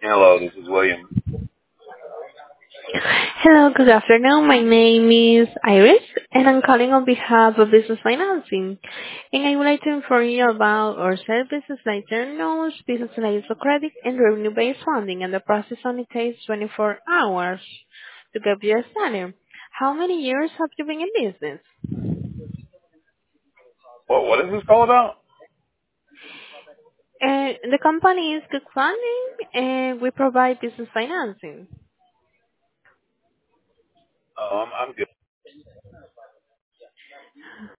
Hello, this is William. Hello, good afternoon. My name is Iris, and I'm calling on behalf of Business Financing. And I would like to inform you about our services like term loans, business lines of credit, and revenue-based funding, and the process only takes 24 hours to get you started. How many years have you been in business? What is this call about? The company is Good Funding, and we provide business financing. I'm good.